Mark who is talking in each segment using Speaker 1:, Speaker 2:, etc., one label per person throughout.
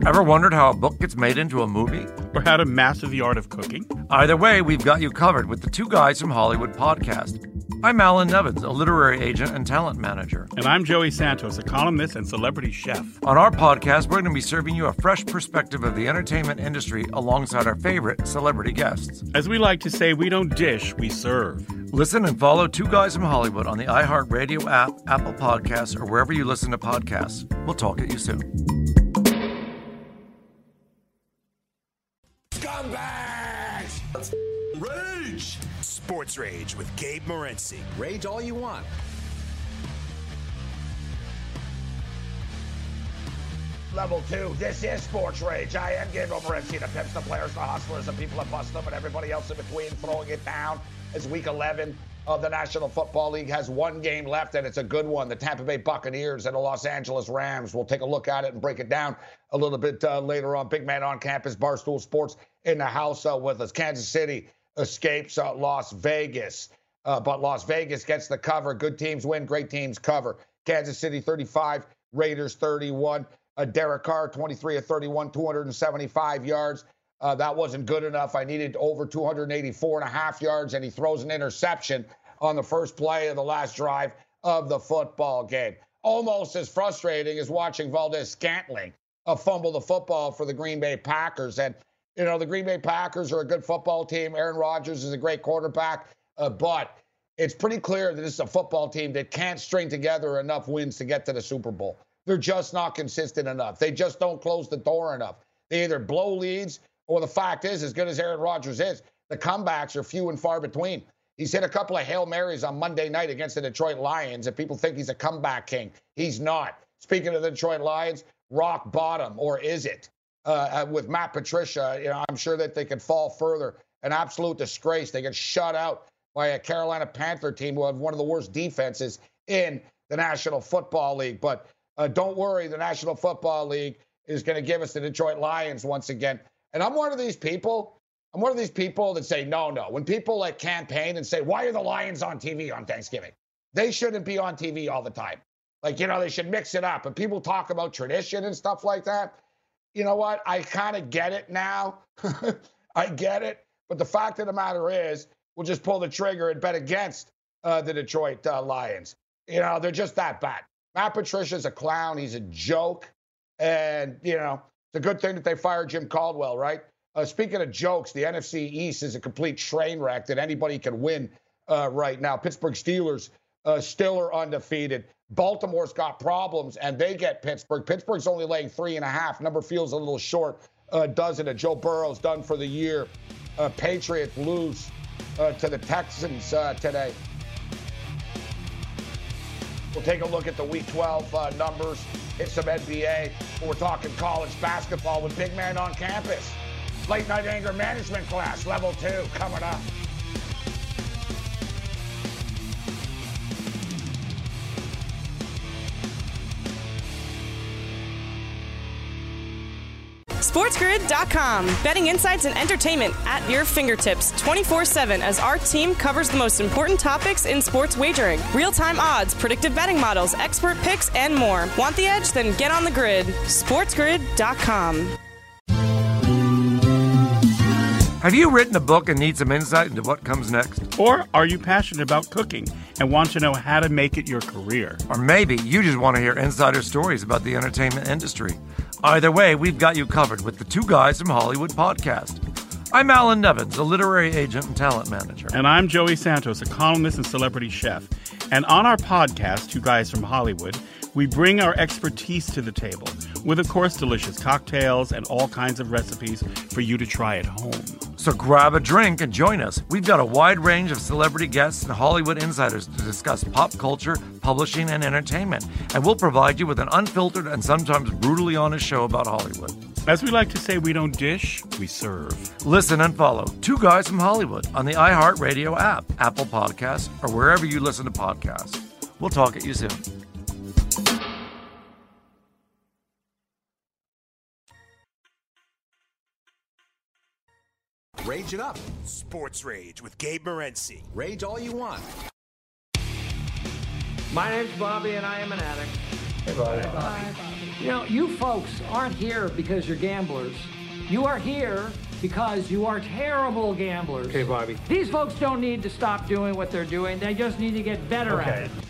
Speaker 1: Ever wondered how a book gets made into a movie?
Speaker 2: Or how to master the art of cooking?
Speaker 1: Either way, we've got you covered with the Two Guys from Hollywood podcast. I'm Alan Nevins, a literary agent and talent manager.
Speaker 2: And I'm Joey Santos, a columnist and celebrity chef.
Speaker 1: On our podcast, we're going to be serving you a fresh perspective of the entertainment industry alongside our favorite celebrity guests.
Speaker 2: As we like to say, we don't dish, we serve.
Speaker 1: Listen and follow Two Guys from Hollywood on the iHeartRadio app, Apple Podcasts, or wherever you listen to podcasts. We'll talk at you soon.
Speaker 3: Scumbags! Rage! Sports Rage with Gabe Morency.
Speaker 4: Rage all you want.
Speaker 5: Level 2, this is Sports Rage. I am Gabe Morency, the pimps, the players, the hustlers, the people that bust them, and everybody else in between throwing it down. It's week 11 of the National Football League, has one game left, and it's a good one. The Tampa Bay Buccaneers and the Los Angeles Rams. We'll take a look at it and break it down a little bit later on. Big man on campus, Barstool Sports in the house with us. Kansas City escapes Las Vegas, but Las Vegas gets the cover. Good teams win, great teams cover. Kansas City 35, Raiders 31. Derek Carr 23 of 31, 275 yards. That wasn't good enough. I needed over 284.5 yards, and he throws an interception on the first play of the last drive of the football game. Almost as frustrating as watching Valdez-Scantling fumble the football for the Green Bay Packers. And, you know, the Green Bay Packers are a good football team. Aaron Rodgers is a great quarterback, but it's pretty clear that this is a football team that can't string together enough wins to get to the Super Bowl. They're just not consistent enough. They just don't close the door enough. They either blow leads, or the fact is, as good as Aaron Rodgers is, the comebacks are few and far between. He's hit a couple of Hail Marys on Monday night against the Detroit Lions, and people think he's a comeback king. He's not. Speaking of the Detroit Lions, rock bottom, or is it? With Matt Patricia, you know, I'm sure that they could fall further. An absolute disgrace. They get shut out by a Carolina Panther team who have one of the worst defenses in the National Football League. But don't worry, the National Football League is going to give us the Detroit Lions once again. And I'm one of these people that say, no. When people like campaign and say, why are the Lions on TV on Thanksgiving? They shouldn't be on TV all the time. Like, you know, they should mix it up. And people talk about tradition and stuff like that. You know what? I kind of get it now. I get it. But the fact of the matter is, we'll just pull the trigger and bet against the Detroit Lions. You know, they're just that bad. Matt Patricia's a clown. He's a joke. And, you know, it's a good thing that they fired Jim Caldwell, right? Speaking of jokes, the NFC East is a complete train wreck that anybody can win right now. Pittsburgh Steelers still are undefeated. Baltimore's got problems, and they get Pittsburgh. Pittsburgh's only laying 3.5. Number feels a little short, doesn't it? Joe Burrow's done for the year. Patriots lose to the Texans today. We'll take a look at the Week 12 numbers. Hit some NBA. We're talking college basketball with Big Man on Campus. Late night anger management class, level 2, coming up.
Speaker 6: SportsGrid.com. Betting insights and entertainment at your fingertips 24/7 as our team covers the most important topics in sports wagering. Real-time odds, predictive betting models, expert picks, and more. Want the edge? Then get on the grid. SportsGrid.com.
Speaker 1: Have you written a book and need some insight into what comes next?
Speaker 2: Or are you passionate about cooking and want to know how to make it your career?
Speaker 1: Or maybe you just want to hear insider stories about the entertainment industry. Either way, we've got you covered with the Two Guys from Hollywood podcast. I'm Alan Nevins, a literary agent and talent manager.
Speaker 2: And I'm Joey Santos, a columnist and celebrity chef. And on our podcast, Two Guys from Hollywood, we bring our expertise to the table with, of course, delicious cocktails and all kinds of recipes for you to try at home.
Speaker 1: So grab a drink and join us. We've got a wide range of celebrity guests and Hollywood insiders to discuss pop culture, publishing, and entertainment. And we'll provide you with an unfiltered and sometimes brutally honest show about Hollywood.
Speaker 2: As we like to say, we don't dish, we serve.
Speaker 1: Listen and follow Two Guys from Hollywood on the iHeartRadio app, Apple Podcasts, or wherever you listen to podcasts. We'll talk at you soon.
Speaker 4: Rage it up.
Speaker 3: Sports Rage with Gabe Morency.
Speaker 4: Rage all you want.
Speaker 7: My name's Bobby, and I am an addict.
Speaker 4: You know, you folks aren't here because you're gamblers. You are here because you are terrible gamblers.
Speaker 7: Okay, Bobby.
Speaker 4: These folks don't need to stop doing what they're doing. They just need to get better at it.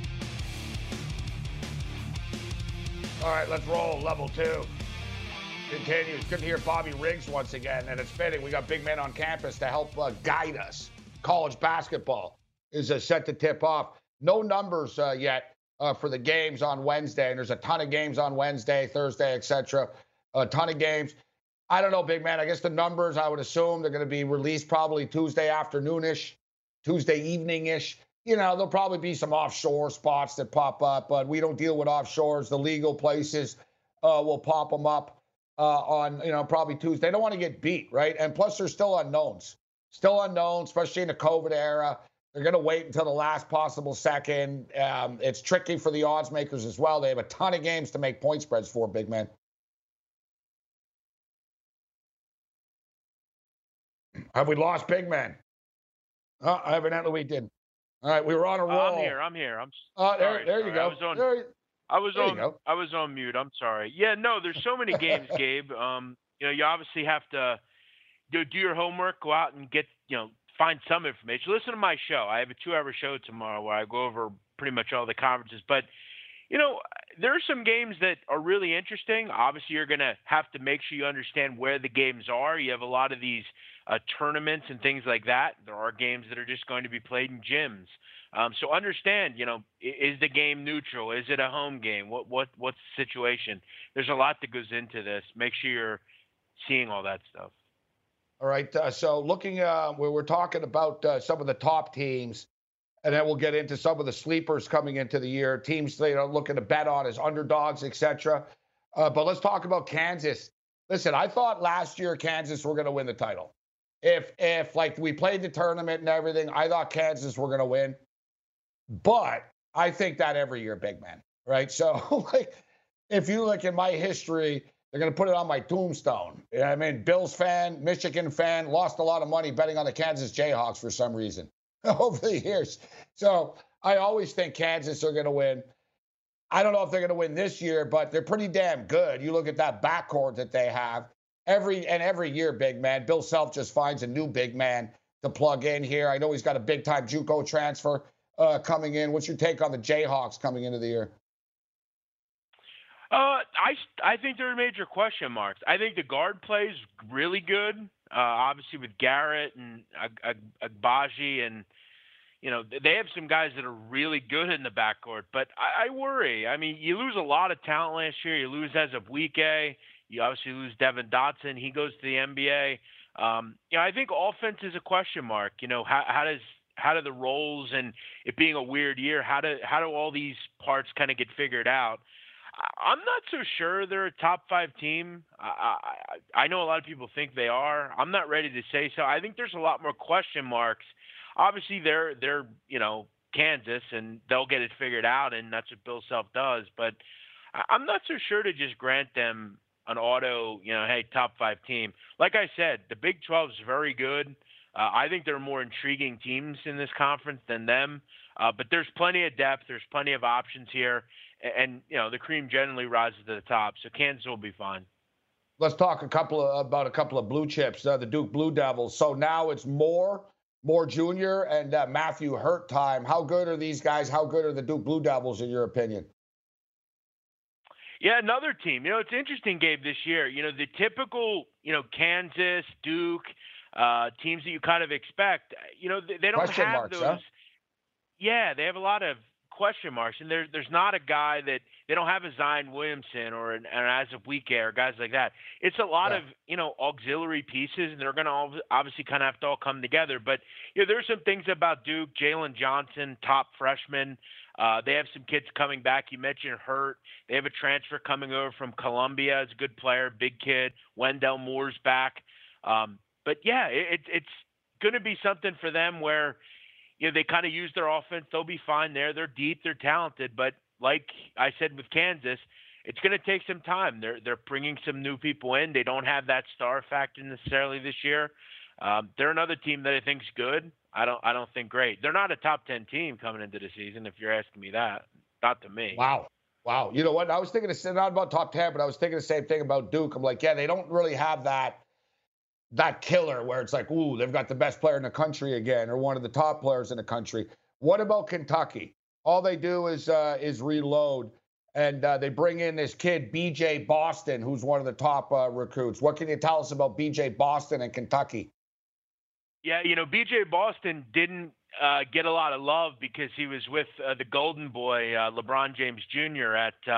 Speaker 5: All right, let's roll. Level 2 continues. Good to hear Bobby Riggs once again, and it's fitting. We got big men on campus to help guide us. College basketball is set to tip off. No numbers yet for the games on Wednesday, and there's a ton of games on Wednesday, Thursday, etc. A ton of games. I don't know, big man. I guess the numbers, I would assume they're going to be released probably Tuesday afternoon-ish, Tuesday evening-ish. You know, there'll probably be some offshore spots that pop up, but we don't deal with offshores. The legal places will pop them up on, probably Tuesday. They don't want to get beat, right? And plus, there's still unknowns. Still unknown, especially in the COVID era. They're going to wait until the last possible second. It's tricky for the odds makers as well. They have a ton of games to make point spreads for, big man. Have we lost big man? Evidently we didn't. All right, we were on a roll.
Speaker 8: I'm here. I'm sorry.
Speaker 5: There you go.
Speaker 8: I was on mute. I'm sorry. Yeah, no, there's so many games, Gabe. You obviously have to do your homework, go out and get, find some information. Listen to my show. I have a 2-hour show tomorrow where I go over pretty much all the conferences. But, there are some games that are really interesting. Obviously, you're going to have to make sure you understand where the games are. You have a lot of these tournaments and things like that. There are games that are just going to be played in gyms. So understand, is the game neutral? Is it a home game? What's the situation? There's a lot that goes into this. Make sure you're seeing all that stuff.
Speaker 5: All right. So looking where we're talking about some of the top teams, and then we'll get into some of the sleepers coming into the year, teams they are looking to bet on as underdogs, etc. But let's talk about Kansas. Listen, I thought last year Kansas were going to win the title. If like we played the tournament and everything, I thought Kansas were going to win. But I think that every year, big man, right? So like, if you look at my history, they're going to put it on my tombstone. You know what I mean? Bills fan, Michigan fan, lost a lot of money betting on the Kansas Jayhawks for some reason over the years. So I always think Kansas are going to win. I don't know if they're going to win this year, but they're pretty damn good. You look at that backcourt that they have. Every year, big man, Bill Self just finds a new big man to plug in here. I know he's got a big-time JUCO transfer coming in. What's your take on the Jayhawks coming into the year?
Speaker 8: I think there are major question marks. I think the guard play is really good, obviously with Garrett and Agbaji, and they have some guys that are really good in the backcourt. But I worry. I mean, you lose a lot of talent last year. You lose Ezebwike. You obviously lose Devin Dotson. He goes to the NBA. I think offense is a question mark. How do the roles, and it being a weird year, how do all these parts kind of get figured out? I'm not so sure they're a top 5 team. I know a lot of people think they are. I'm not ready to say so. I think there's a lot more question marks. Obviously, they're Kansas, and they'll get it figured out, and that's what Bill Self does. But I'm not so sure to just grant them an auto, hey, top 5 team. Like I said, the Big 12 is very good. I think there are more intriguing teams in this conference than them. But there's plenty of depth. There's plenty of options here. And the cream generally rises to the top. So Kansas will be fine.
Speaker 5: Let's talk about a couple of blue chips, the Duke Blue Devils. So now it's Moore Jr. and Matthew Hurt time. How good are these guys? How good are the Duke Blue Devils in your opinion?
Speaker 8: Yeah, another team. It's interesting, Gabe, this year. The typical, Kansas, Duke, teams that you kind of expect, they don't
Speaker 5: question
Speaker 8: have
Speaker 5: marks,
Speaker 8: those.
Speaker 5: Huh?
Speaker 8: Yeah, they have a lot of question marks, and there's not a guy that they don't have a Zion Williamson or an Ezebwike or guys like that. It's a lot of auxiliary pieces, and they're going to obviously kind of have to all come together. But there's some things about Duke. Jalen Johnson, top freshman. They have some kids coming back. You mentioned Hurt. They have a transfer coming over from Columbia. It's a good player, big kid. Wendell Moore's back. But yeah, it's going to be something for them where they kind of use their offense. They'll be fine there. They're deep. They're talented. But like I said with Kansas, it's going to take some time. They're bringing some new people in. They don't have that star factor necessarily this year. They're another team that I think is good. I don't think great. They're not a top 10 team coming into the season, if you're asking me that. Not to me.
Speaker 5: Wow. Wow. You know what? I was thinking not about top 10, but I was thinking the same thing about Duke. I'm like, yeah, they don't really have that killer where it's like, ooh, they've got the best player in the country again, or one of the top players in the country. What about Kentucky? All they do is reload, and they bring in this kid, B.J. Boston, who's one of the top recruits. What can you tell us about B.J. Boston and Kentucky?
Speaker 8: Yeah, B.J. Boston didn't get a lot of love because he was with the Golden Boy, LeBron James Jr.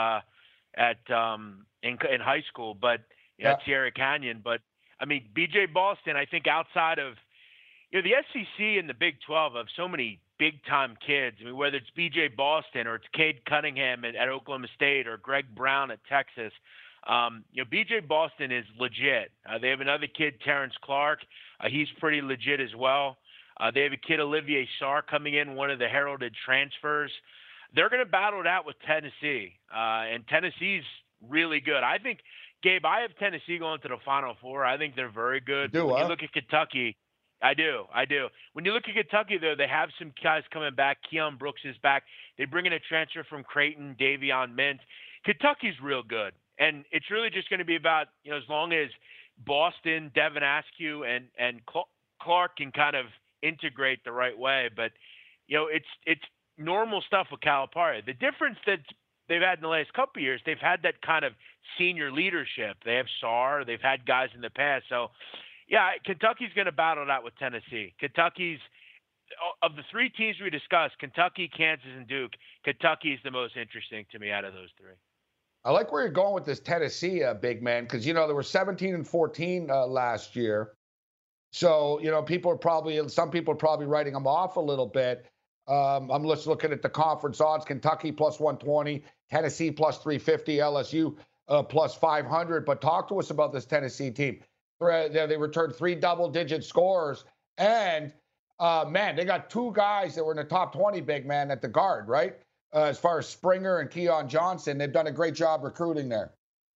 Speaker 8: in high school, but at Sierra Canyon. But I mean, B.J. Boston, I think outside of the SEC and the Big 12 have so many big-time kids. I mean, whether it's B.J. Boston or it's Cade Cunningham at Oklahoma State or Greg Brown at Texas, B.J. Boston is legit. They have another kid, Terrence Clark. He's pretty legit as well. They have a kid, Olivier Sarr, coming in, one of the heralded transfers. They're going to battle it out with Tennessee, and Tennessee's really good. I think, Gabe, I have Tennessee going to the Final Four. I think they're very good.
Speaker 5: You
Speaker 8: look at Kentucky, I do. When you look at Kentucky, though, they have some guys coming back. Keon Brooks is back. They bring in a transfer from Creighton, Davion Mintz. Kentucky's real good, and it's really just going to be about, as long as Boston, Devin Askew, and Clark can kind of integrate the right way. But, it's normal stuff with Calipari. The difference that they've had in the last couple of years, they've had that kind of senior leadership. They have Sarr. They've had guys in the past. So, yeah, Kentucky's going to battle it out with Tennessee. Kentucky's – of the three teams we discussed, Kentucky, Kansas, and Duke, Kentucky is the most interesting to me out of those three.
Speaker 5: I like where you're going with this Tennessee big man, because, they were 17-14 last year. So, some people are probably writing them off a little bit. I'm just looking at the conference odds. Kentucky plus 120, Tennessee plus 350, LSU plus 500. But talk to us about this Tennessee team. They returned 3 double-digit scores. And, they got 2 guys that were in the top 20, big man, at the guard, right? As far as Springer and Keon Johnson, they've done a great job recruiting there.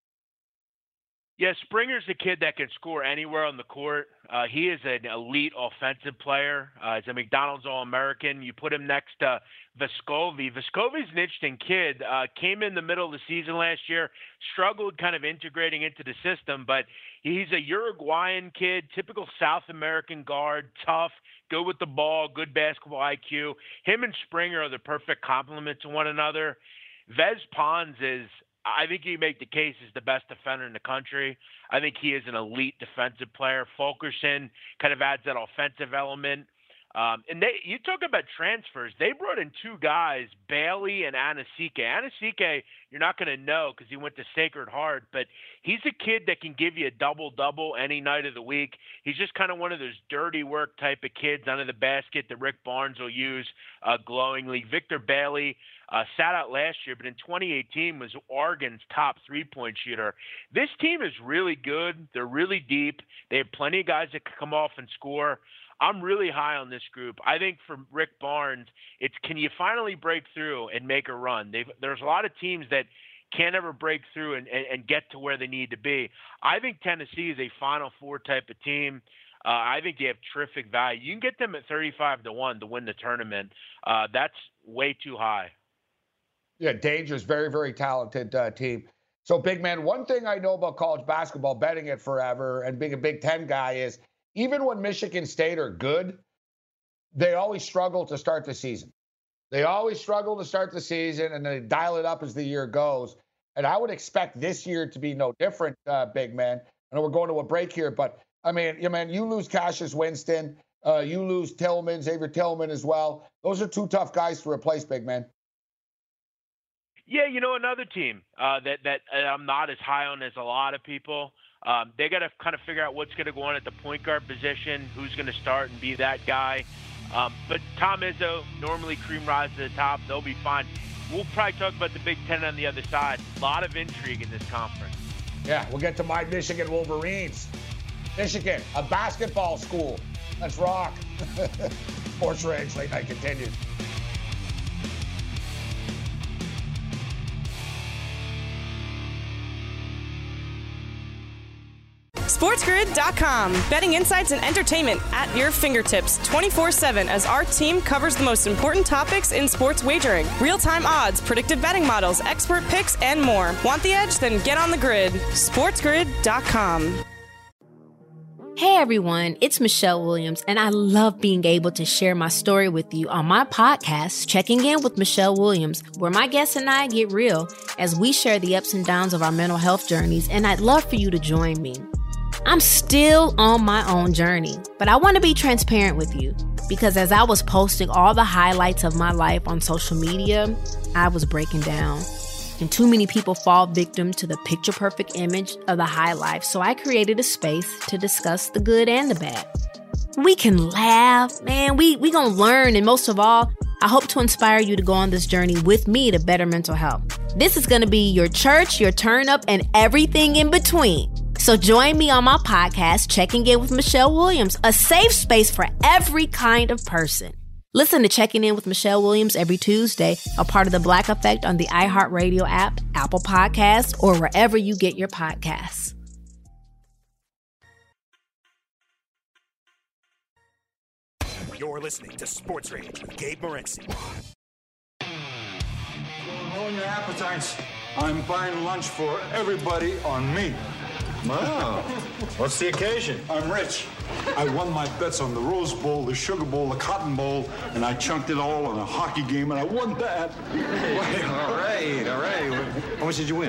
Speaker 8: Yeah, Springer's a kid that can score anywhere on the court. He is an elite offensive player. He's a McDonald's All-American. You put him next to Vescovi. Vescovi's an interesting kid. Came in the middle of the season last year, struggled kind of integrating into the system, but he's a Uruguayan kid, typical South American guard, tough, good with the ball, good basketball IQ. Him and Springer are the perfect complement to one another. Vez Pons is, I think you make the case, is the best defender in the country. I think he is an elite defensive player. Fulkerson kind of adds that offensive element. And you talk about transfers. They brought in 2 guys, Bailey and Anasike. Anasike, you're not going to know because he went to Sacred Heart, but he's a kid that can give you a double-double any night of the week. He's just kind of one of those dirty work type of kids under the basket that Rick Barnes will use glowingly. Victor Bailey sat out last year, but in 2018 was Oregon's top 3-point shooter. This team is really good. They're really deep. They have plenty of guys that can come off and score. I'm really high on this group. I think for Rick Barnes, it's can you finally break through and make a run? There's a lot of teams that can't ever break through and get to where they need to be. I think Tennessee is a Final Four type of team. I think they have terrific value. You can get them at 35-1 to win the tournament. That's way too high.
Speaker 5: Yeah, dangerous, very, very talented team. So, big man, one thing I know about college basketball, betting it forever and being a Big Ten guy is, even when Michigan State are good, they always struggle to start the season. They always struggle to start the season, and they dial it up as the year goes. And I would expect this year to be no different, big man. I know we're going to a break here, but, I mean, you lose Cassius Winston. You lose Tillman, Xavier Tillman as well. Those are 2 tough guys to replace, big man.
Speaker 8: Yeah, another team that I'm not as high on as a lot of people. They got to kind of figure out what's going to go on at the point guard position, who's going to start and be that guy. But Tom Izzo, normally cream rise to the top. They'll be fine. We'll probably talk about the Big Ten on the other side. A lot of intrigue in this conference.
Speaker 5: Yeah, we'll get to my Michigan Wolverines. Michigan, a basketball school. Let's rock. Sports Rage, late night continues.
Speaker 6: SportsGrid.com. Betting insights and entertainment at your fingertips 24/7 as our team covers the most important topics in sports wagering. Real-time odds, predictive betting models, expert picks, and more. Want the edge? Then get on the grid. SportsGrid.com.
Speaker 7: Hey everyone, it's Michelle Williams, and I love being able to share my story with you on my podcast, Checking In with Michelle Williams, where my guests and I get real as we share the ups and downs of our mental health journeys, and I'd love for you to join me. I'm still on my own journey, but I want to be transparent with you because as I was posting all the highlights of my life on social media, I was breaking down. And too many people fall victim to the picture-perfect image of the high life, so I created a space to discuss the good and the bad. We can laugh, man, we gonna learn, and most of all, I hope to inspire you to go on this journey with me to better mental health. This is gonna be your church, your turn-up, and everything in between. So join me on my podcast, Checking In with Michelle Williams, a safe space for every kind of person. Listen to Checking In with Michelle Williams every Tuesday, a part of the Black Effect on the iHeartRadio app, Apple Podcasts, or wherever you get your podcasts.
Speaker 3: You're listening to Sports Rage with Gabe Morency.
Speaker 9: Ruin your appetites. I'm buying lunch for everybody on me.
Speaker 10: Wow. What's the occasion?
Speaker 9: I'm rich. I won my bets on the Rose Bowl, the Sugar Bowl, the Cotton Bowl, and I chunked it all on a hockey game, and I won that.
Speaker 10: All right. How much did you win?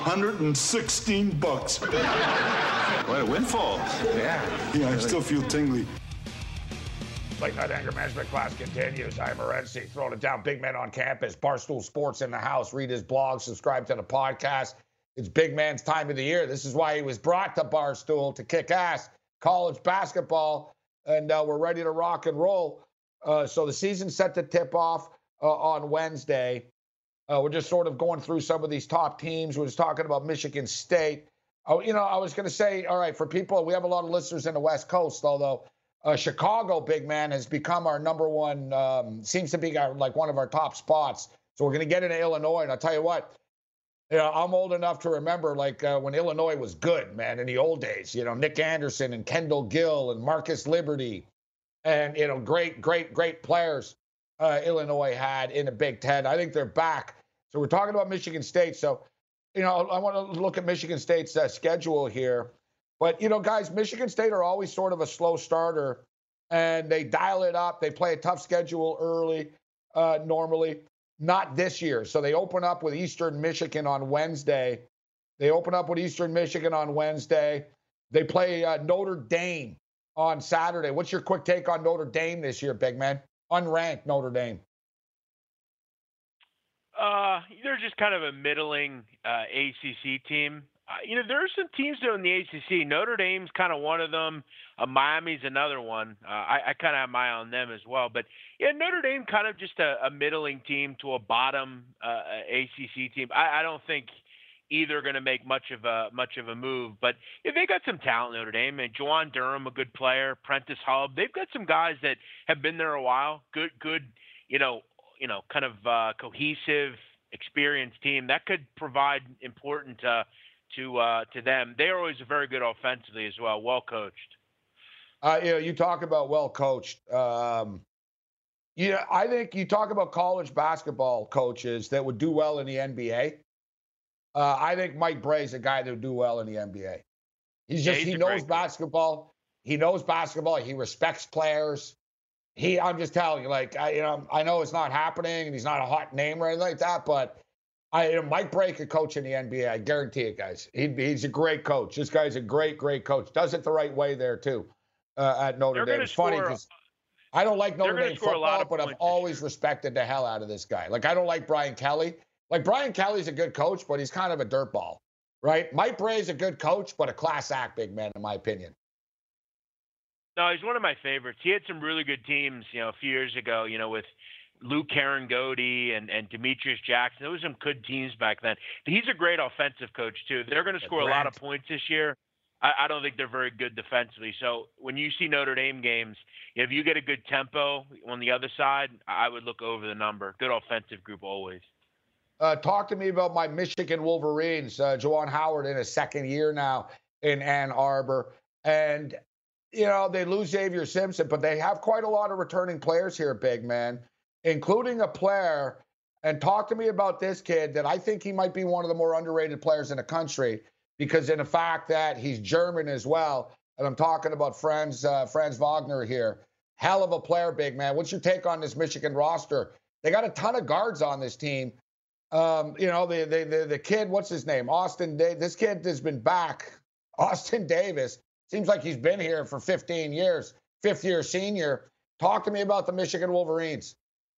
Speaker 9: $116.
Speaker 10: What a windfall. Yeah.
Speaker 9: Yeah, I still feel tingly.
Speaker 5: Late Night Anger Management class continues. I'm Morency, throwing it down. Big Man on campus. Barstool Sports in the house. Read his blog. Subscribe to the podcast. It's Big Man's time of the year. This is why he was brought to Barstool, to kick ass. College basketball, and we're ready to rock and roll. So the season's set to tip off on Wednesday. We're just sort of going through some of these top teams. We're just talking about Michigan State. I was going to say, all right, for people, we have a lot of listeners in the West Coast, although Chicago, Big Man, has become our number one, seems to be one of our top spots. So we're going to get into Illinois, and I'll tell you what, I'm old enough to remember, when Illinois was good, man, in the old days. Nick Anderson and Kendall Gill and Marcus Liberty, and great players Illinois had in the Big Ten. I think they're back. So we're talking about Michigan State. So, I want to look at Michigan State's schedule here. But guys, Michigan State are always sort of a slow starter, and they dial it up. They play a tough schedule early, normally. Not this year. So they open up with Eastern Michigan on Wednesday. They play Notre Dame on Saturday. What's your quick take on Notre Dame this year, Big Man? Unranked Notre Dame.
Speaker 8: They're just kind of a middling ACC team. There are some teams though in the ACC. Notre Dame's kind of one of them. Miami's another one. I kind of have my eye on them as well. But yeah, Notre Dame kind of just a middling team to a bottom ACC team. I don't think either are going to make much of a move. But yeah, they got some talent, Notre Dame. And Juwan Durham, a good player. Prentice Hubb. They've got some guys that have been there a while. Good. Kind of cohesive, experienced team that could provide important to them. They are always very good offensively as well, well coached.
Speaker 5: You talk about well coached. I think you talk about college basketball coaches that would do well in the NBA. I think Mike Brey's a guy that would do well in the NBA. He knows basketball. He knows basketball. He respects players. I'm just telling you, I know it's not happening, and he's not a hot name or anything like that, but Mike Brey could coach in the NBA. I guarantee it, guys. He's a great coach. This guy's a great coach. Does it the right way there, too, at Notre Dame. It's funny because I don't like Notre Dame football, but I've always respected the hell out of this guy. I don't like Brian Kelly. Brian Kelly's a good coach, but he's kind of a dirtball, right? Mike Brey's a good coach, but a class act big man, in my opinion.
Speaker 8: No, he's one of my favorites. He had some really good teams, a few years ago, with Luke Carangodi and Demetrius Jackson. Those were some good teams back then. He's a great offensive coach, too. They're going to score a lot of points this year. I don't think they're very good defensively. So when you see Notre Dame games, if you get a good tempo on the other side, I would look over the number. Good offensive group always.
Speaker 5: Talk to me about my Michigan Wolverines. Juwan Howard in his second year now in Ann Arbor. And, you know, they lose Xavier Simpson, but they have quite a lot of returning players here, big man, including a player. And talk to me about this kid that I think he might be one of the more underrated players in the country because in the fact that he's German as well. And I'm talking about Franz Wagner here. Hell of a player, big man. What's your take on this Michigan roster? They got a ton of guards on this team. You know, the kid, what's his name? Austin Davis. This kid has been back. Austin Davis. Seems like he's been here for 15 years, fifth-year senior. Talk to me about the Michigan Wolverines.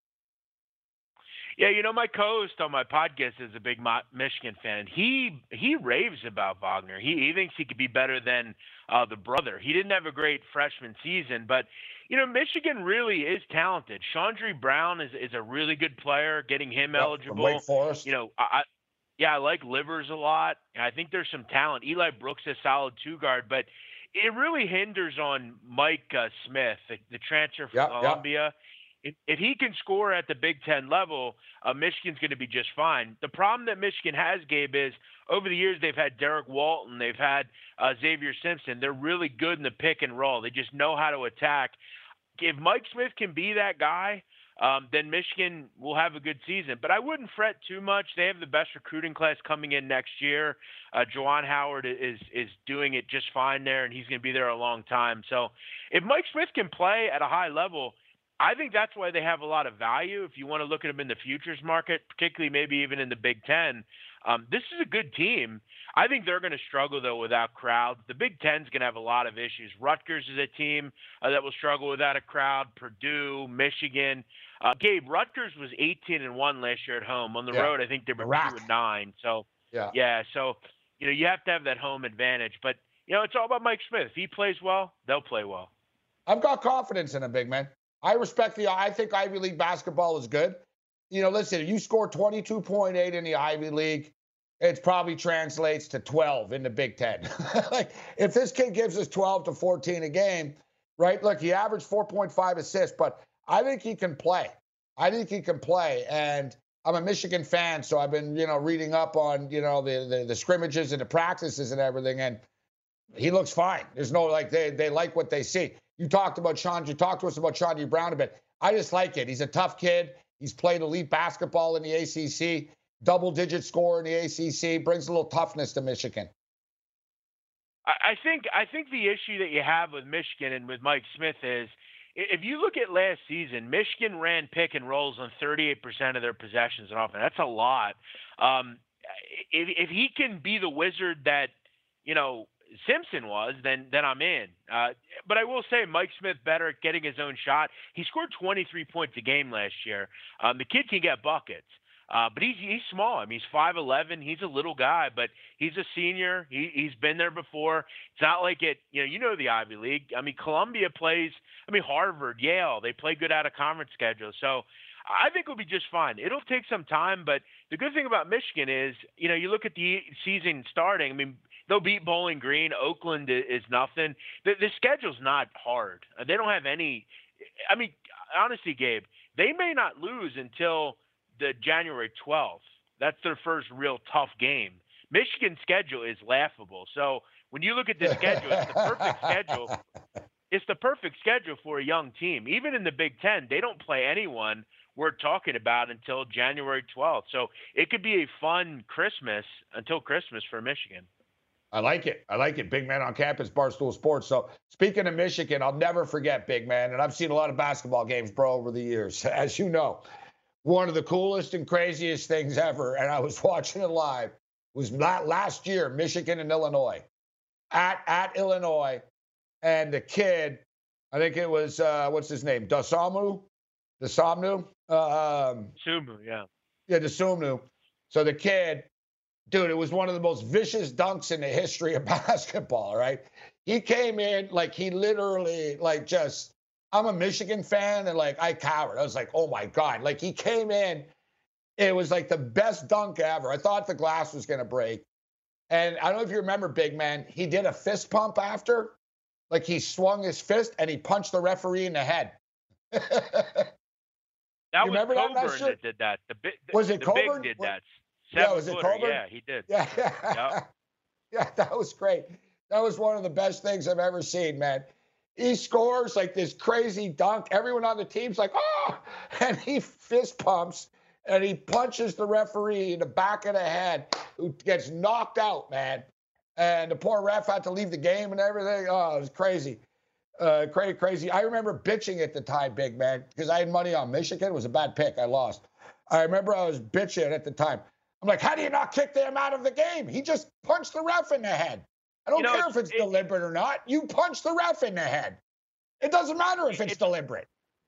Speaker 8: Yeah, you know, my co-host on my podcast is a big Michigan fan. He raves about Wagner. He thinks he could be better than the brother. He didn't have a great freshman season, but, you know, Michigan really is talented. Chandri Brown is a really good player, getting him eligible.
Speaker 5: From Wake Forest.
Speaker 8: You know, I like Livers a lot. I think there's some talent. Eli Brooks is a solid two-guard, but it really hinders on Mike Smith, the transfer from Columbia. If he can score at the Big Ten level, Michigan's going to be just fine. The problem that Michigan has, Gabe, is over the years they've had Derek Walton, they've had Xavier Simpson. They're really good in the pick and roll. They just know how to attack. If Mike Smith can be that guy, then Michigan will have a good season. But I wouldn't fret too much. They have the best recruiting class coming in next year. Juwan Howard is doing it just fine there, and he's going to be there a long time. So if Mike Smith can play at a high level, I think that's why they have a lot of value. If you want to look at them in the futures market, particularly maybe even in the Big Ten, this is a good team. I think they're going to struggle, though, without crowds. The Big Ten's going to have a lot of issues. Rutgers is a team that will struggle without a crowd. Purdue, Michigan. Gabe, Rutgers was 18-1 last year at home. On the road, I think they were 2-9. So, so, you know, you have to have that home advantage. But, you know, it's all about Mike Smith. If he plays well, they'll play well.
Speaker 5: I've got confidence in him, big man. I think Ivy League basketball is good. You know, listen, if you score 22.8 in the Ivy League, it probably translates to 12 in the Big Ten. Like, if this kid gives us 12 to 14 a game, right? Look, he averaged 4.5 assists, but I think he can play. And I'm a Michigan fan, so I've been, you know, reading up on, you know, the scrimmages and the practices and everything, and he looks fine. There's no, like, they like what they see. You talked about you talked to us about Chandri Brown a bit. I just like it. He's a tough kid. He's played elite basketball in the ACC, double-digit scorer in the ACC, brings a little toughness to Michigan.
Speaker 8: I think the issue that you have with Michigan and with Mike Smith is, if you look at last season, Michigan ran pick and rolls on 38% of their possessions and offense. That's a lot. If he can be the wizard that, you know, Simpson was, then I'm in. But I will say Mike Smith better at getting his own shot. He scored 23 points a game last year. The kid can get buckets. But he's small. I mean, he's 5'11". He's a little guy, but he's a senior. He's been there before. It's not like you know the Ivy League. I mean, Columbia plays, Harvard, Yale, they play good out of conference schedules. So I think it'll be just fine. It'll take some time, but the good thing about Michigan is, you know, you look at the season starting, I mean, they'll beat Bowling Green. Oakland is nothing. The schedule's not hard. They don't have any – I mean, honestly, Gabe, they may not lose until the January 12th. That's their first real tough game. Michigan's schedule is laughable. So when you look at the schedule, it's the perfect schedule. It's the perfect schedule for a young team. Even in the Big Ten, they don't play anyone we're talking about until January 12th. So it could be a fun Christmas until Christmas for Michigan.
Speaker 5: I like it. Big Man on Campus, Barstool Sports. So speaking of Michigan, I'll never forget, big man, and I've seen a lot of basketball games, bro, over the years. As you know, one of the coolest and craziest things ever, and I was watching it live, was last year, Michigan and Illinois. At Illinois, and the kid, I think it was, what's his name? Dosunmu?
Speaker 8: Sumu, yeah.
Speaker 5: Yeah, Dosunmu. So the kid, dude, it was one of the most vicious dunks in the history of basketball, right? He came in, like, he literally, like, just, I'm a Michigan fan, and, like, I cowered. I was like, oh, my God. Like, he came in, it was, like, the best dunk ever. I thought the glass was going to break. And I don't know if you remember, big man, he did a fist pump after. Like, he swung his fist, and he punched the referee in the head.
Speaker 8: That was Coburn that did that.
Speaker 5: Was it Coburn?
Speaker 8: Big did that.
Speaker 5: Yeah, was it Coburn?
Speaker 8: Yeah, he did.
Speaker 5: Yeah.
Speaker 8: Yep.
Speaker 5: Yeah, that was great. That was one of the best things I've ever seen, man. He scores like this crazy dunk. Everyone on the team's like, oh, and he fist pumps and he punches the referee in the back of the head, who gets knocked out, man. And the poor ref had to leave the game and everything. Oh, it was crazy. Crazy. I remember bitching at the time, big man, because I had money on Michigan. It was a bad pick. I lost. I remember I was bitching at the time. I'm like, how do you not kick them out of the game? He just punched the ref in the head. I don't care if it's deliberate or not. You punch the ref in the head. It doesn't matter if it's deliberate.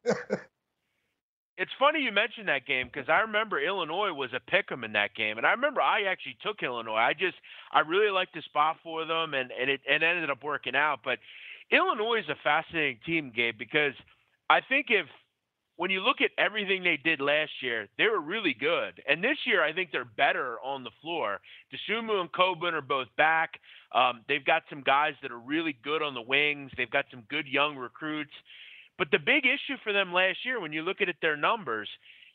Speaker 8: It's funny you mentioned that game because I remember Illinois was a pick'em in that game, and I remember I actually took Illinois. I really liked the spot for them, and it ended up working out. But Illinois is a fascinating team, Gabe, because I think when you look at everything they did last year, they were really good. And this year, I think they're better on the floor. DeSumo and Coburn are both back. They've got some guys that are really good on the wings. They've got some good young recruits. But the big issue for them last year, when you look at their numbers,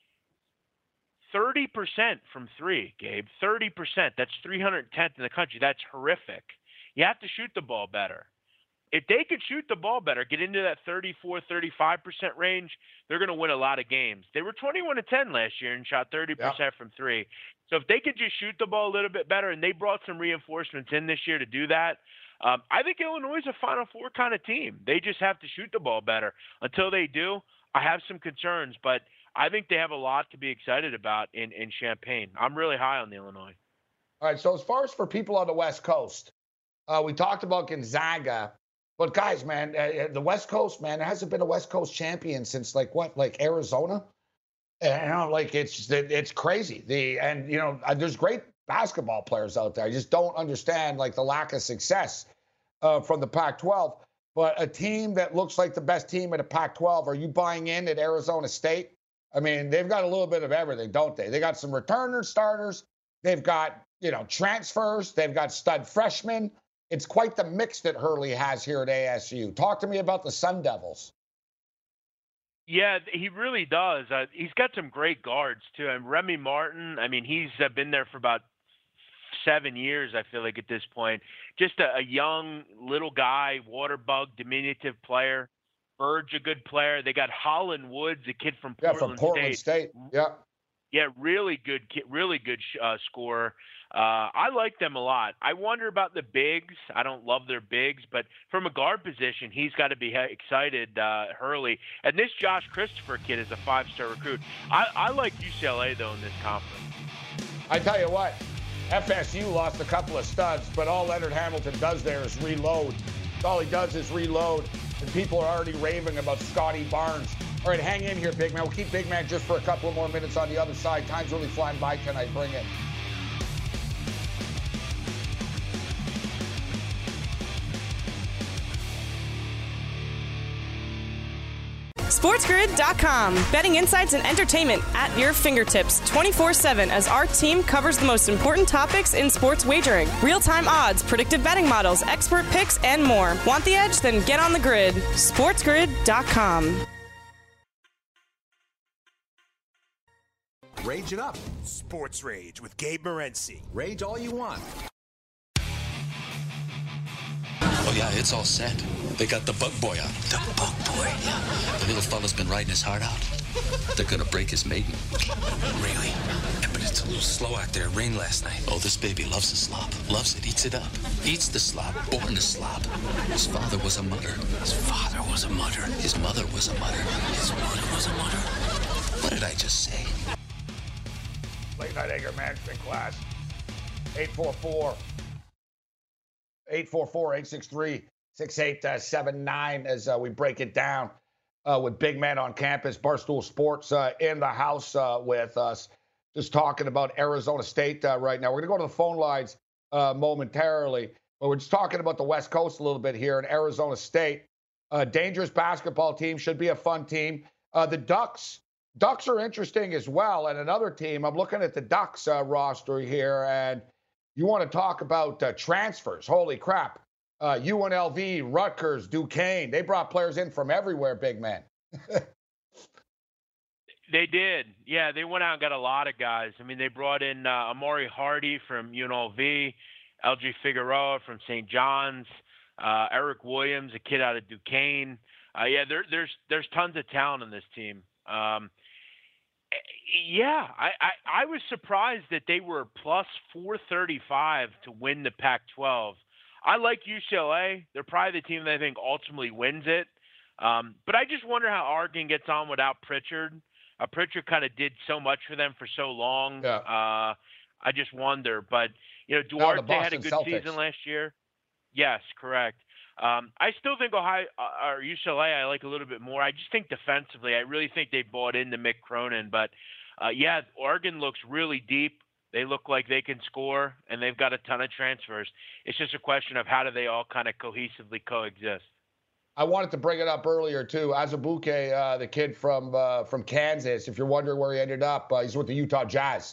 Speaker 8: 30% from three, Gabe, 30%. That's 310th in the country. That's horrific. You have to shoot the ball better. If they could shoot the ball better, get into that 34, 35% range, they're going to win a lot of games. They were 21-10 last year and shot 30% from three. So if they could just shoot the ball a little bit better, and they brought some reinforcements in this year to do that, I think Illinois is a Final Four kind of team. They just have to shoot the ball better. Until they do, I have some concerns, but I think they have a lot to be excited about in Champaign. I'm really high on the Illinois.
Speaker 5: All right, so as far as for people on the West Coast, we talked about Gonzaga. But guys, man, the West Coast, man, there hasn't been a West Coast champion since like Arizona. It's crazy. There's great basketball players out there. I just don't understand like the lack of success from the Pac-12. But a team that looks like the best team in the Pac-12, are you buying in at Arizona State? I mean, they've got a little bit of everything, don't they? They got some returners, starters. They've got transfers. They've got stud freshmen. It's quite the mix that Hurley has here at ASU. Talk to me about the Sun Devils.
Speaker 8: Yeah, he really does. He's got some great guards, too. And Remy Martin, I mean, he's been there for about 7 years, I feel like, at this point. Just a young little guy, water bug, diminutive player. Burge, a good player. They got Holland Woods, a kid from Portland
Speaker 5: State. Yeah.
Speaker 8: Yeah, really good kid, really good scorer. I like them a lot. I wonder about the bigs. I don't love their bigs, but from a guard position, he's got to be excited, Hurley. And this Josh Christopher kid is a 5-star recruit. I like UCLA, though, in this conference.
Speaker 5: I tell you what, FSU lost a couple of studs, but all Leonard Hamilton does there is reload. All he does is reload, and people are already raving about Scotty Barnes. All right, hang in here, Big Man. We'll keep Big Man just for a couple more minutes on the other side. Time's really flying by tonight. Bring it.
Speaker 6: SportsGrid.com. Betting insights and entertainment at your fingertips 24/7 as our team covers the most important topics in sports wagering. Real-time odds, predictive betting models, expert picks, and more. Want the edge? Then get on the grid. SportsGrid.com.
Speaker 3: Rage it up. Sports Rage with Gabe Morency.
Speaker 10: Rage all you want.
Speaker 11: Oh, yeah, it's all set. They got the bug boy on. The bug boy? Yeah. The little fella's been riding his heart out. They're gonna break his maiden. Really? Yeah, but it's a little slow out there. It rained last night. Oh, this baby loves the slop. Loves it. Eats it up. Eats the slop. Born to slop. His father was a mutter. His father was a mutter. His mother was a mutter. His mother was a mutter. What did I just say?
Speaker 5: Late Night Anger Management class. 844-863-6879 as we break it down with Big Man on campus. Barstool Sports in the house with us. Just talking about Arizona State right now. We're going to go to the phone lines momentarily, but we're just talking about the West Coast a little bit here in Arizona State. Dangerous basketball team, should be a fun team. The Ducks are interesting as well. And another team, I'm looking at the Ducks roster here, and you want to talk about transfers. Holy crap. UNLV, Rutgers, Duquesne. They brought players in from everywhere, Big Man.
Speaker 8: They did. Yeah, they went out and got a lot of guys. I mean, they brought in Amari Hardy from UNLV. LG Figueroa from St. John's, Eric Williams, a kid out of Duquesne. There's tons of talent in this team. I was surprised that they were plus 435 to win the Pac-12. I like UCLA. They're probably the team that I think ultimately wins it. But I just wonder how Oregon gets on without Pritchard. Pritchard kind of did so much for them for so long.
Speaker 5: Yeah.
Speaker 8: I just wonder. But, Duarte had a good
Speaker 5: Celtics.
Speaker 8: season last year. Yes, correct. I still think Ohio or UCLA I like a little bit more. I just think defensively, I really think they bought into Mick Cronin. But, Oregon looks really deep. They look like they can score, and they've got a ton of transfers. It's just a question of how do they all kind of cohesively coexist.
Speaker 5: I wanted to bring it up earlier, too. Azubuike, the kid from Kansas, if you're wondering where he ended up, he's with the Utah Jazz.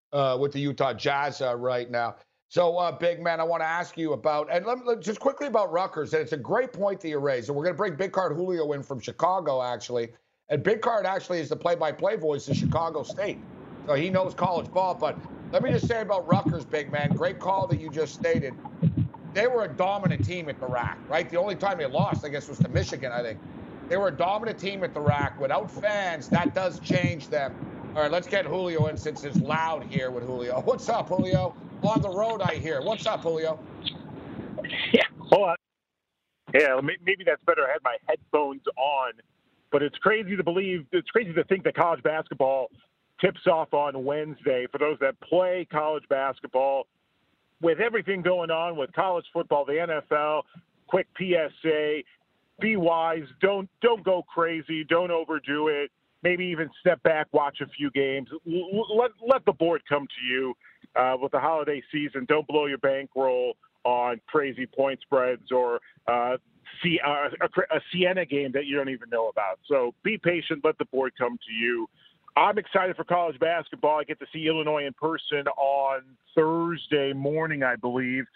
Speaker 5: Right now. So, big man, I want to ask you about, and just quickly about Rutgers, and it's a great point that you raised. And we're going to bring Big Card Julio in from Chicago, actually. And Big Card actually is the play-by-play voice of Chicago State. So he knows college ball. But let me just say about Rutgers, big man, great call that you just stated. They were a dominant team at the RAC, right? The only time they lost, I guess, was to Michigan, I think. They were a dominant team at the RAC. Without fans, that does change them. All right, let's get Julio in since it's loud here with Julio. What's up, Julio? On the road, I hear. What's up, Julio?
Speaker 12: Yeah, hold on. Yeah, maybe that's better. I had my headphones on. But it's crazy to think that college basketball tips off on Wednesday. For those that play college basketball, with everything going on with college football, the NFL, quick PSA, be wise. Don't go crazy. Don't overdo it. Maybe even step back, watch a few games. Let the board come to you with the holiday season. Don't blow your bankroll on crazy point spreads or a Siena game that you don't even know about. So be patient. Let the board come to you. I'm excited for college basketball. I get to see Illinois in person on Thursday morning, I believe.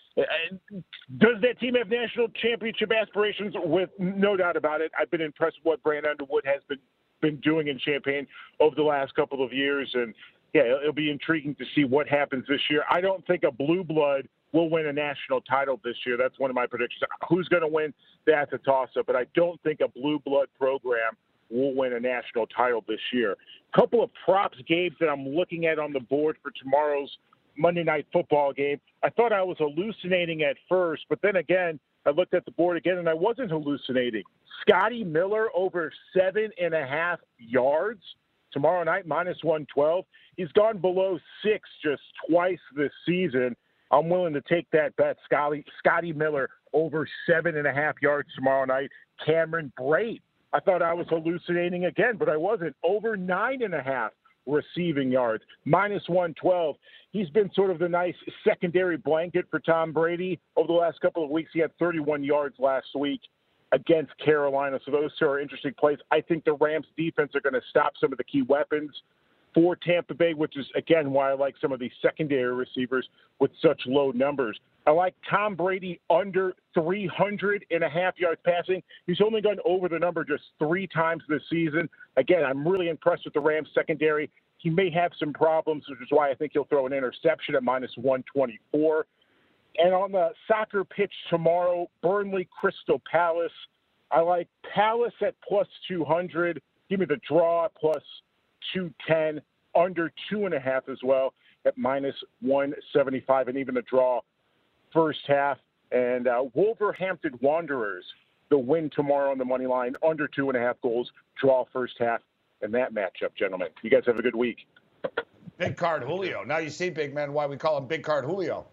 Speaker 12: Does that team have national championship aspirations? With no doubt about it. I've been impressed with what Brand Underwood has been doing in Champaign over the last couple of years. And, yeah, it'll be intriguing to see what happens this year. I don't think a blue blood will win a national title this year. That's one of my predictions. Who's going to win? That's a toss-up. But I don't think a blue blood program will win a national title this year. A couple of props games that I'm looking at on the board for tomorrow's Monday Night Football game. I thought I was hallucinating at first, but then again, I looked at the board again and I wasn't hallucinating. Scotty Miller over 7.5 yards tomorrow night, minus 112. He's gone below 6 just twice this season. I'm willing to take that bet. Scotty Miller over 7.5 yards tomorrow night. Cameron Brate. I thought I was hallucinating again, but I wasn't. Over 9.5 receiving yards, minus 112. He's been sort of the nice secondary blanket for Tom Brady over the last couple of weeks. He had 31 yards last week against Carolina. So those two are interesting plays. I think the Rams defense are going to stop some of the key weapons for Tampa Bay, which is, again, why I like some of these secondary receivers with such low numbers. I like Tom Brady under 300.5 yards passing. He's only gone over the number just 3 times this season. Again, I'm really impressed with the Rams secondary. He may have some problems, which is why I think he'll throw an interception at minus 124. And on the soccer pitch tomorrow, Burnley Crystal Palace. I like Palace at plus 200. Give me the draw at plus 210, under 2.5 as well at minus 175, and even the draw first half. And Wolverhampton Wanderers, the win tomorrow on the money line, under 2.5 goals, draw first half in that matchup, gentlemen. You guys have a good week.
Speaker 5: Big Card Julio. Now you see, big man, why we call him Big Card Julio.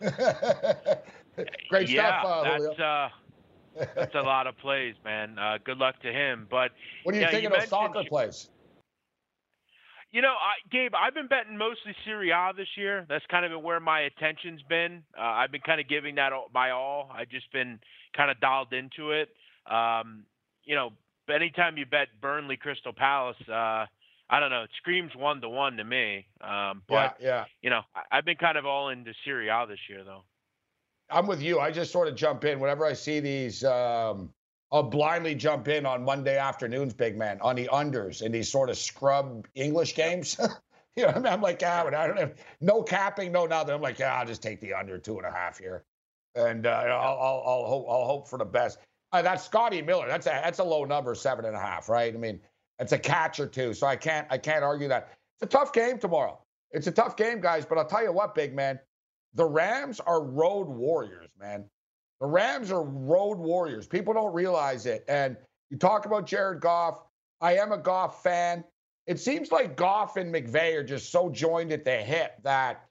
Speaker 5: Great stuff, Julio.
Speaker 8: That's a lot of plays, man. Good luck to him. But
Speaker 5: what do you think of those soccer plays?
Speaker 8: You know, Gabe, I've been betting mostly Serie A this year. That's kind of been where my attention's been. I've been kind of giving that my all. I've just been kind of dialed into it. You know, anytime you bet Burnley Crystal Palace, I don't know, it screams 1-1 to me. But, you know, I've been kind of all into Serie A this year, though.
Speaker 5: I'm with you. I just sort of jump in whenever I see these. I'll blindly jump in on Monday afternoons, big man, on the unders in these sort of scrub English games. You know what I mean? I'm like, I don't have no capping, no nothing. I'm like, I'll just take the under 2.5 here, and I'll hope for the best. That's Scotty Miller. That's a low number, 7.5, right? I mean, it's a catch or two, so I can't argue that. It's a tough game tomorrow. It's a tough game, guys. But I'll tell you what, big man, the Rams are road warriors, man. The Rams are road warriors. People don't realize it. And you talk about Jared Goff. I am a Goff fan. It seems like Goff and McVay are just so joined at the hip that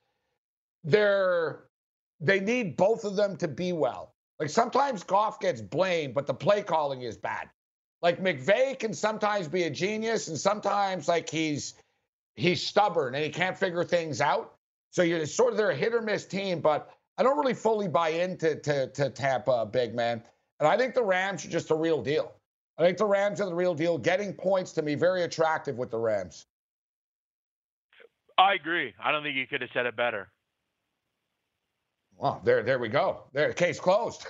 Speaker 5: they need both of them to be well. Like sometimes Goff gets blamed, but the play calling is bad. Like McVay can sometimes be a genius, and sometimes like he's stubborn and he can't figure things out. So you're sort of they're a hit or miss team, but I don't really fully buy into Tampa, big man. And I think the Rams are just a real deal. I think the Rams are the real deal. Getting points to me very attractive with the Rams.
Speaker 8: I agree. I don't think you could have said it better.
Speaker 5: Well, there we go. There, case closed.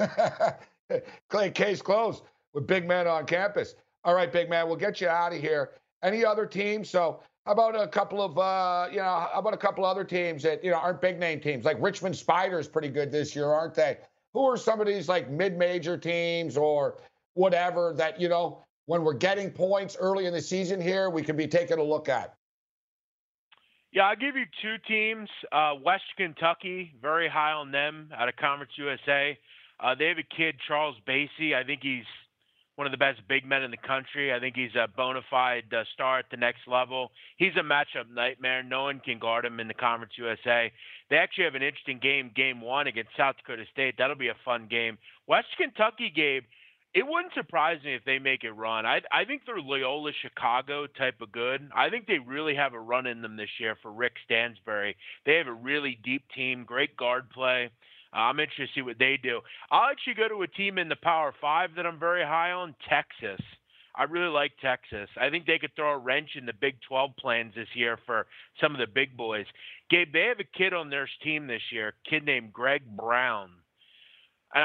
Speaker 5: Case closed with Big Man on campus. All right, Big Man, we'll get you out of here. Any other teams? So how about a couple of other teams that, aren't big name teams? Like Richmond Spiders pretty good this year, aren't they? Who are some of these like mid-major teams or whatever that, when we're getting points early in the season here, we can be taking a look at?
Speaker 8: Yeah, I'll give you two teams. West Kentucky, very high on them out of Conference USA. They have a kid, Charles Bassey. I think he's one of the best big men in the country. I think he's a bona fide star at the next level. He's a matchup nightmare. No one can guard him in the Conference USA. They actually have an interesting game 1 against South Dakota State. That'll be a fun game. West Kentucky, Gabe, it wouldn't surprise me if they make a run. I think they're Loyola Chicago type of good. I think they really have a run in them this year for Rick Stansbury. They have a really deep team, great guard play. I'm interested to see what they do. I'll actually go to a team in the Power 5 that I'm very high on, Texas. I really like Texas. I think they could throw a wrench in the Big 12 plans this year for some of the big boys. Gabe, they have a kid on their team this year, a kid named Greg Brown. And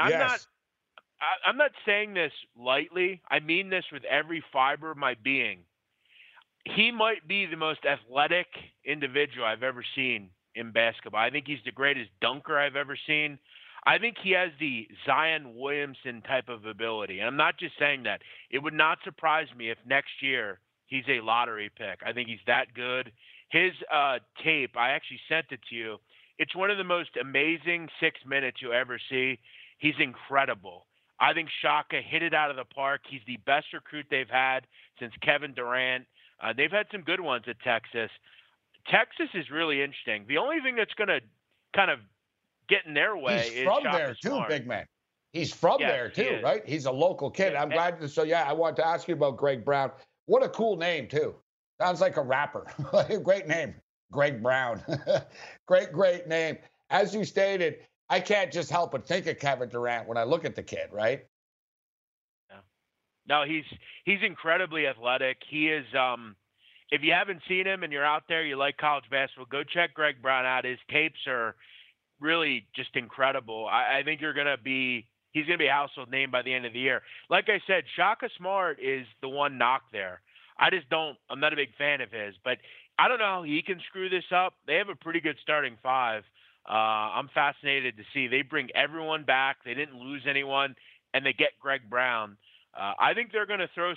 Speaker 8: I'm not saying this lightly. I mean this with every fiber of my being. He might be the most athletic individual I've ever seen in basketball. I think he's the greatest dunker I've ever seen. I think he has the Zion Williamson type of ability. And I'm not just saying that. It would not surprise me if next year he's a lottery pick. I think he's that good. His tape, I actually sent it to you. It's one of the most amazing 6 minutes you'll ever see. He's incredible. I think Shaka hit it out of the park. He's the best recruit they've had since Kevin Durant. They've had some good ones at Texas. Texas is really interesting. The only thing that's going to kind of get in their way is
Speaker 5: He's from
Speaker 8: Shaka
Speaker 5: there too,
Speaker 8: Smart.
Speaker 5: big man. He's from there too, right? He's a local kid. I'm glad. So I wanted to ask you about Greg Brown. What a cool name too. Sounds like a rapper. Great name, Greg Brown. Great name. As you stated, I can't just help but think of Kevin Durant when I look at the kid, right?
Speaker 8: Yeah. No, he's incredibly athletic. He is. If you haven't seen him and you're out there, you like college basketball, go check Greg Brown out. His tapes are really just incredible. I think he's going to be a household name by the end of the year. Like I said, Shaka Smart is the one knock there. I'm not a big fan of his, but I don't know how he can screw this up. They have a pretty good starting 5. I'm fascinated to see. They bring everyone back. They didn't lose anyone, and they get Greg Brown. I think they're going to throw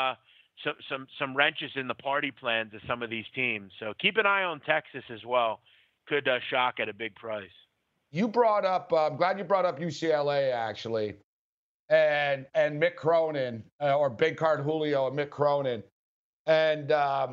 Speaker 8: some wrenches in the party plans of some of these teams. So keep an eye on Texas as well. Could shock at a big price.
Speaker 5: You brought up. I'm glad you brought up UCLA actually, and Mick Cronin or Big Card Julio and Mick Cronin, and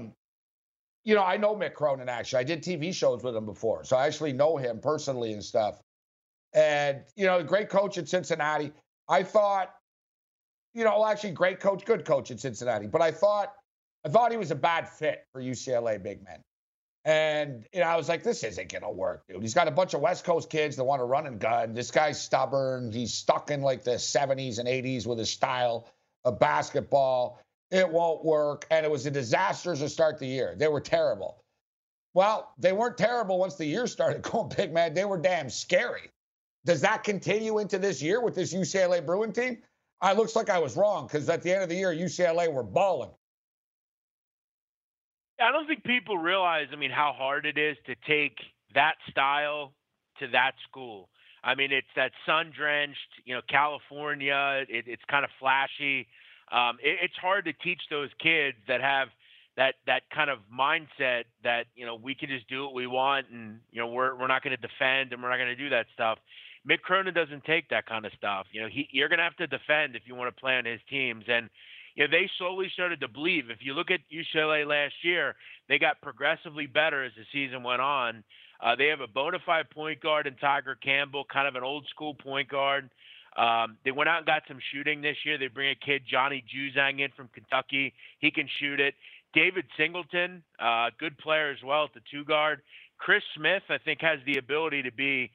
Speaker 5: I know Mick Cronin actually. I did TV shows with him before, so I actually know him personally and stuff. And great coach at Cincinnati. I thought. Actually, great coach, good coach at Cincinnati. But I thought he was a bad fit for UCLA, big man. And I was like, this isn't gonna work, dude. He's got a bunch of West Coast kids that want to run and gun. This guy's stubborn. He's stuck in like the 70s and 80s with his style of basketball. It won't work. And it was a disaster to start the year. They were terrible. Well, they weren't terrible once the year started going, big man. They were damn scary. Does that continue into this year with this UCLA Bruin team? It looks like I was wrong because at the end of the year, UCLA were balling.
Speaker 8: I don't think people realize, how hard it is to take that style to that school. It's that sun-drenched, California. It's kind of flashy. It's hard to teach those kids that have that kind of mindset that we can just do what we want, and we're not going to defend, and we're not going to do that stuff. Mick Cronin doesn't take that kind of stuff. You're going to have to defend if you want to play on his teams, and they slowly started to believe. If you look at UCLA last year, they got progressively better as the season went on. They have a bona fide point guard in Tiger Campbell, kind of an old school point guard. They went out and got some shooting this year. They bring a kid, Johnny Juzang, in from Kentucky. He can shoot it. David Singleton, good player as well at the two guard. Chris Smith, I think, has the ability to be,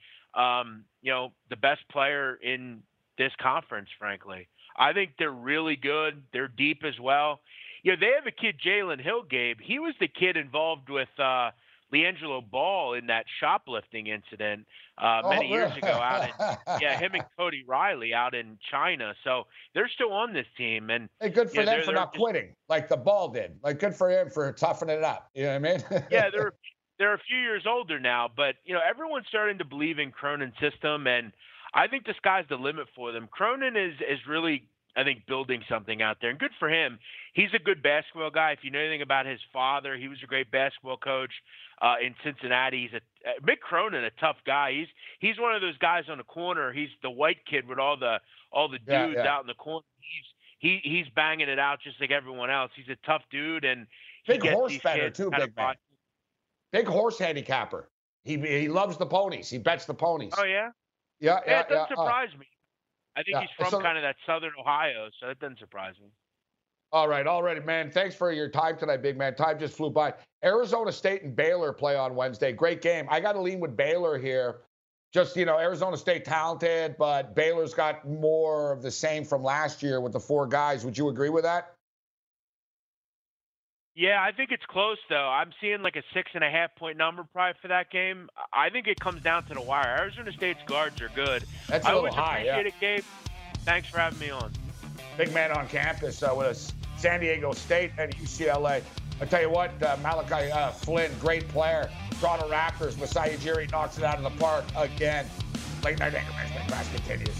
Speaker 8: the best player in this conference, frankly. I think they're really good. They're deep as well. They have a kid, Jalen Hill, Gabe. He was the kid involved with LiAngelo Ball in that shoplifting incident many years ago out in him and Cody Riley out in China. So they're still on this team, and
Speaker 5: hey, good for them for not quitting like the Ball did. Like, good for him for toughening it up. You know what I mean?
Speaker 8: Yeah, they're a few years older now, but everyone's starting to believe in Cronin's system, and I think the sky's the limit for them. Cronin is really, I think, building something out there, and good for him. He's a good basketball guy. If you know anything about his father, he was a great basketball coach in Cincinnati. He's Mick Cronin, a tough guy. He's one of those guys on the corner. He's the white kid with all the dudes out in the corner. He's banging it out just like everyone else. He's a tough dude, and
Speaker 5: big horse better too, big man. Big horse handicapper. He loves the ponies. He bets the ponies.
Speaker 8: Oh yeah.
Speaker 5: Yeah.
Speaker 8: It doesn't surprise me. I think he's from kind of that southern Ohio, so it doesn't surprise me.
Speaker 5: All right, already, man. Thanks for your time tonight, big man. Time just flew by. Arizona State and Baylor play on Wednesday. Great game. I got to lean with Baylor here. Just, Arizona State talented, but Baylor's got more of the same from last year with the four guys. Would you agree with that?
Speaker 8: Yeah, I think it's close, though. I'm seeing like a 6.5 point number probably for that game. I think it comes down to the wire. Arizona State's guards are good.
Speaker 5: That's a little high,
Speaker 8: appreciate it, Gabe. Thanks for having me on.
Speaker 5: Big man on campus with us, San Diego State and UCLA. I tell you what, Malachi Flynn, great player. Toronto Raptors, Masai Ujiri knocks it out of the park again. Late night anger management class continues.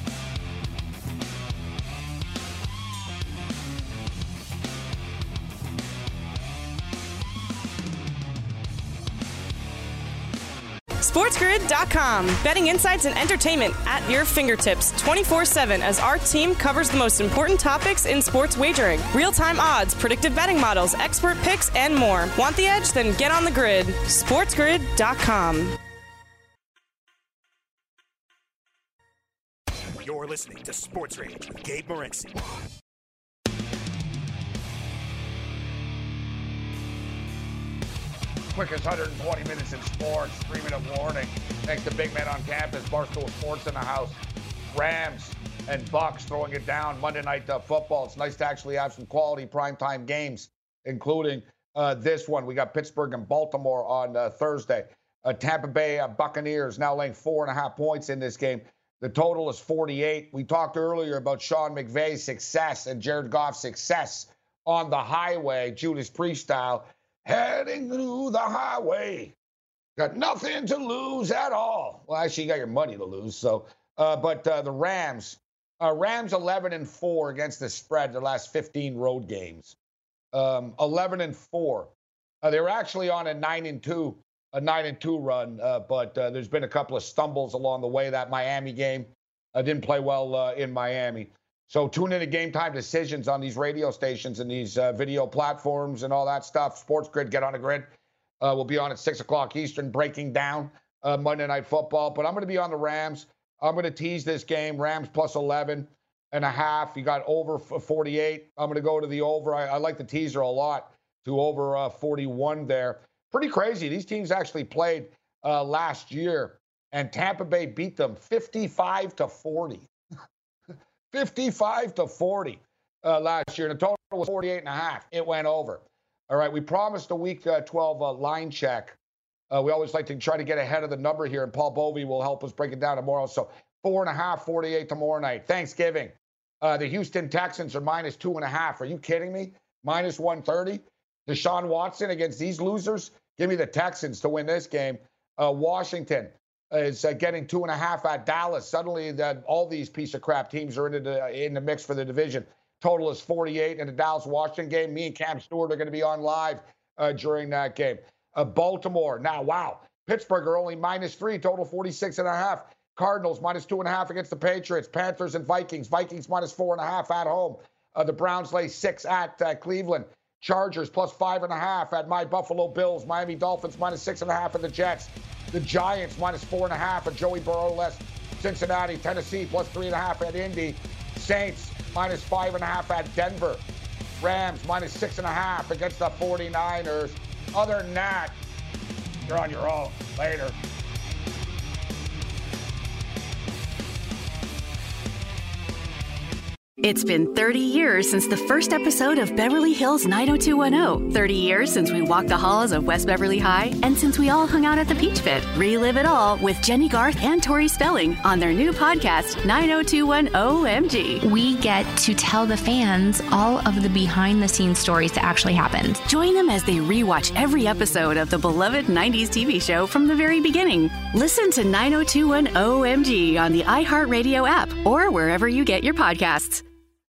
Speaker 6: SportsGrid.com. Betting insights and entertainment at your fingertips 24/7 as our team covers the most important topics in sports wagering. Real-time odds, predictive betting models, expert picks, and more. Want the edge? Then get on the grid. SportsGrid.com.
Speaker 3: You're listening to Sports Rage with Gabe Morency.
Speaker 5: Quickest 120 minutes in sports, 3-minute warning. Thanks to Big Man on Campus, Barstool Sports in the house. Rams and Bucks throwing it down Monday Night Football. It's nice to actually have some quality primetime games, including this one. We got Pittsburgh and Baltimore on Thursday. Tampa Bay Buccaneers now laying 4.5 points in this game. The total is 48. We talked earlier about Sean McVay's success and Jared Goff's success on the highway, Judas Priest style. Heading through the highway. Got nothing to lose at all. Well, actually, you got your money to lose. So, but the Rams 11-4 against the spread their last 15 road games. 11-4. They were actually on a 9-2 run, but there's been a couple of stumbles along the way. That Miami game didn't play well in Miami. So tune in to Game Time Decisions on these radio stations and these video platforms and all that stuff. Sports Grid, get on the grid. We'll be on at 6 o'clock Eastern, breaking down Monday Night Football. But I'm going to be on the Rams. I'm going to tease this game. Rams plus 11.5. You got over 48. I'm going to go to the over. I like the teaser a lot to over 41 there. Pretty crazy. These teams actually played last year, and Tampa Bay beat them 55-40. 55-40 last year. And the total was 48.5. It went over. All right, we promised a Week 12 line check. We always like to try to get ahead of the number here, and Paul Bovey will help us break it down tomorrow. So 4.5, 48 tomorrow night. Thanksgiving. The Houston Texans are minus 2.5. Are you kidding me? Minus 130. Deshaun Watson against these losers? Give me the Texans to win this game. Washington is getting 2.5 at Dallas. Suddenly, all these piece of crap teams are in the mix for the division. Total is 48 in the Dallas-Washington game. Me and Cam Stewart are going to be on live during that game. Baltimore. Now, wow. Pittsburgh are only -3. Total 46.5. Cardinals -2.5 against the Patriots. Panthers and Vikings. Vikings -4.5 at home. The Browns lay 6 at Cleveland. Chargers +5.5 at my Buffalo Bills. Miami Dolphins -6.5 at the Jets. The Giants -4.5 at Joey Burrow-less Cincinnati. Tennessee +3.5 at Indy. Saints -5.5 at Denver. Rams -6.5 against the 49ers. Other than that, you're on your own. Later.
Speaker 13: It's been 30 years since the first episode of Beverly Hills 90210. 30 years since we walked the halls of West Beverly High, and since we all hung out at the Peach Pit. Relive it all with Jenny Garth and Tori Spelling on their new podcast, 90210 OMG.
Speaker 7: We get to tell the fans all of the behind-the-scenes stories that actually happened.
Speaker 13: Join them as they rewatch every episode of the beloved 90s TV show from the very beginning. Listen to 90210 OMG on the iHeartRadio app or wherever you get your podcasts.